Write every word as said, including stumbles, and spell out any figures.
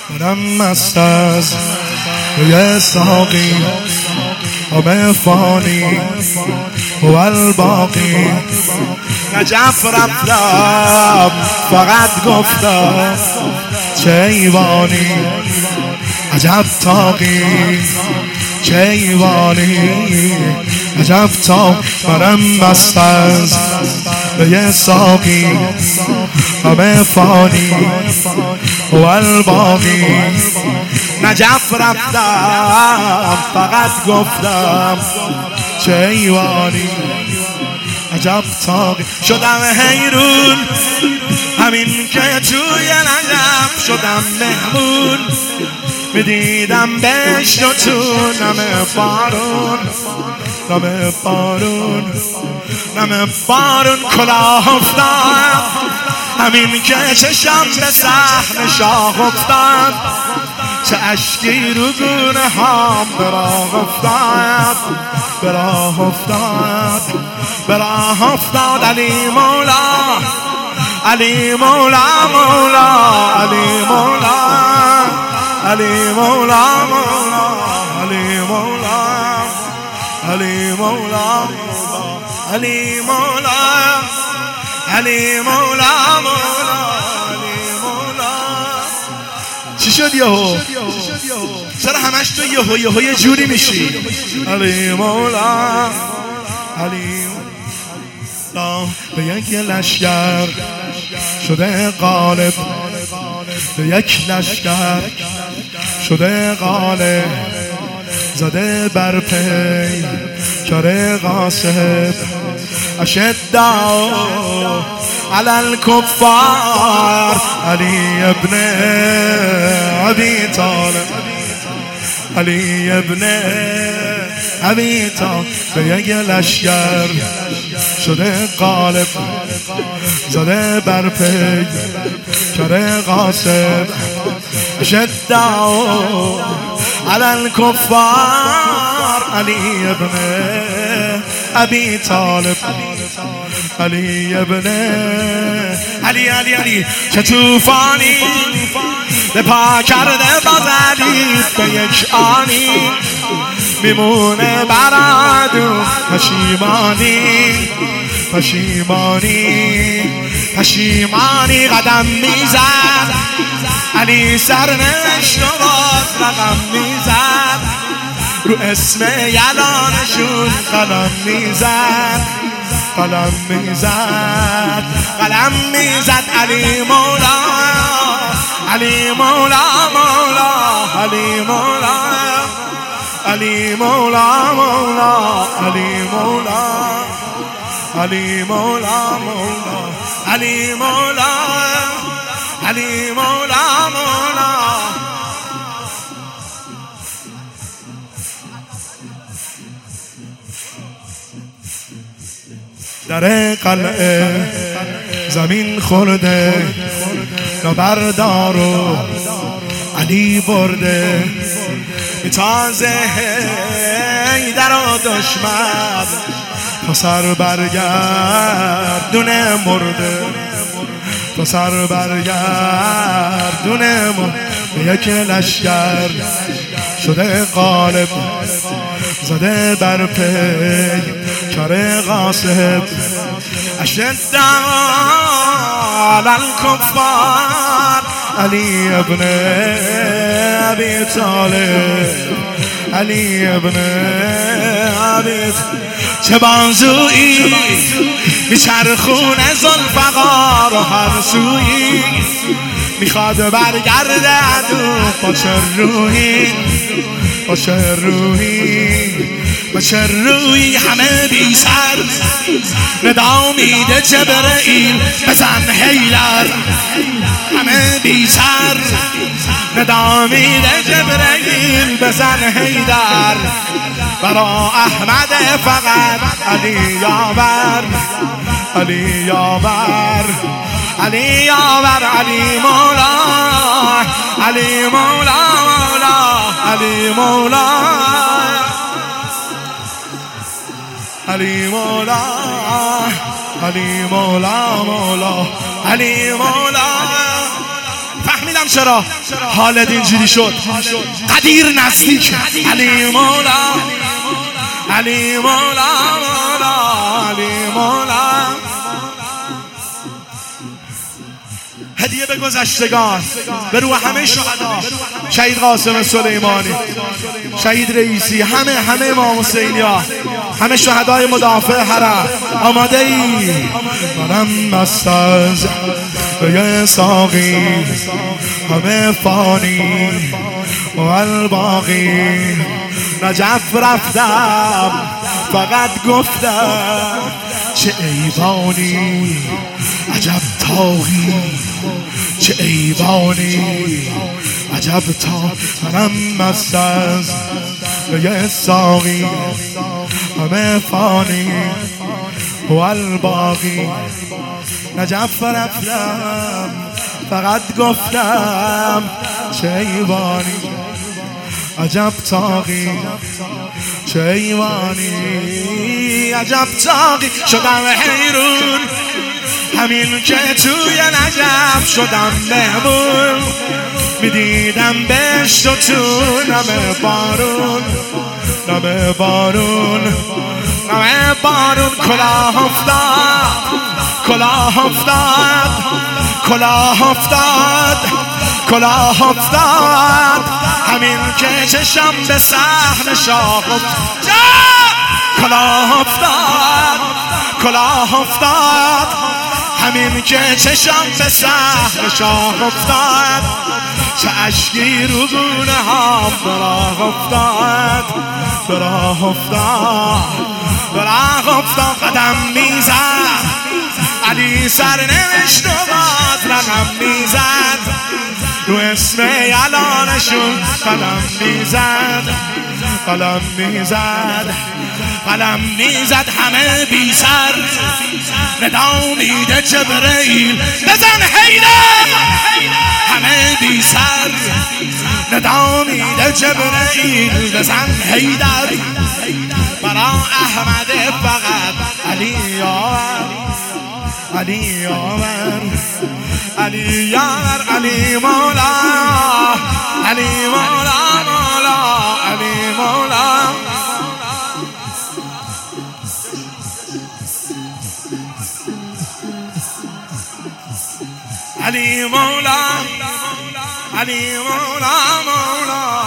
منم مست از روی ساقی همه فانی و الباقی. نجف رفتم فقط گفتم چه ایوانی، عجب تاقی چه ایوانی، عجب تاق. منم مست از روی ساقی همه فانی و الباقی. نجف رفتم فقط گفتم چه ایوانی، عجب تاقی. شدم حیرون همین که توی نجف شدم مهمون، میدیدم بهشت و تو نم بارون، نم بارون، نم بارون. کلاه افتاد همین که چشم به صحن شاه افتاد، چه اشکی رو گونه هم به راه افتاد، به راه افتاد، به راه افتاد. علی مولا، علی مولا، مولا علی مولا، علی مولا، مولا علی مولا، علی مولا، علی مولا، علی مولا، مولا علی مولا. چی شد یهو؟ چرا همش تو یهو یهو یه جوری میشی؟ علی مولا، علی مولا. به یک لشکر شده غالب، به یک لشکر شده غالب، زده بر پی کار غاصب. اشداء علی الکفار علی ابن ابی طالب، علی ابن ابی طالب. به یک لشکر شده غالب، زده بر پی کار غاصب. اشداء علی الکفار علی ابن ابی طالب، علی ابن علی علی علی. چه توفانی به پا کرده باز علی، به یک آنی میمونه برادو پشیمانی، پشیمانی، پشیمانی. قدم میزد علی سرنوشت و باز رقم میزد، رو اسم یلانشون قلم میزد، قلم میزد، قلم میزد. علی مولا، علی مولا، مولا علی مولا، علی مولا، مولا علی مولا، علی مولا، مولا علی مولا، علی مولا، مولا. در قلعه زمین خورده نبردار و علی برده، تازه در و دشمن پسر برگردونه مرده، پسر برگردونه مرده. یک لشکر شده غالب، زده بر پی کار غاصب. اشداء علی الکفار علی ابن ابی طالب، علی ابن ابی. چه بازویی میچرخونه ذوالفقار و هر سویی، میخواد برگرده عدو با چه روحی، با چه روحی، با چه روحی. همه بی سر ندا میده جبرئیل بزن حیدر، همه بی سر ندا میده جبرئیل بزن حیدر. برا احمد فقط علی یاور، علی یاور، علی یاور. علی مولا، علی مولا، مولا علی مولا، علی مولا، علی مولا، مولا علی مولا. فهمیدم نمیدونم چرا حالت اینجوری شد. قدیر نزدیک علی مولا، علی مولا، مولا علی مولا. هدیه به گذشتگان، به روح همه شهدا، شهید قاسم سلیمانی، شهید رئیسی، همه همه امام حسینی ها، همه شهدای مدافع حرم. آماده ای؟ منم مست از یه ساقی، همه فانی و الباقی. نجف رفتم فقط گفتم چه ایوانی، عجب تاقی چه ایوانی، عجب تا. منم مست از یه ساقی، همه فانی و الباقی. نجف رفتم فقط گفتم چه ایوانی، عجب تاقی چه ایوانی، عجب تاقی. شدم حیرون همین که توی نجف شدم مهمون، میدیدم بهشت و تو نم بارون، نم بارون، نم بارون. کلاه افتاد، کلاه افتاد، کلاه افتاد، کلاه افتاد. همین که چشم به صحن شاه افتاد، کلاه افتاد، کلاه افتاد. همین که چشم به صحن شاه افتاد، چه اشکی رو گونه ها براه افتاد، براه افتاد، براه افتاد. قدم میزد علی سرنوشت و باز رقم میزد، رو اسم یلانشون قلم میزد، قلم میزد، قلم میزد. همه بی سر ندا میده جبرئیل بزن حیدر، همه بی سر ندا میده جبرئیل بزن حیدر. برا احمد فقط علی یاور، علی یاور، علی یاور، علی مولا، علی مولا، مولا علی مولا. علی مولا، علی مولا، مولا